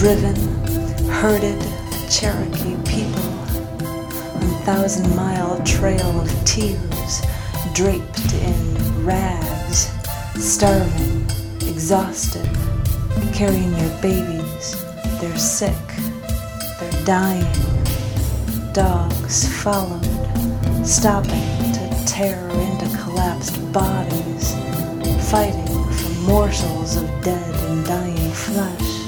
driven, herded Cherokee people on 1,000-mile trail of tears, draped in rags, starving, exhausted, carrying their babies. They're sick, they're dying. Dogs followed, stopping to tear into collapsed bodies, fighting for morsels of dead and dying flesh.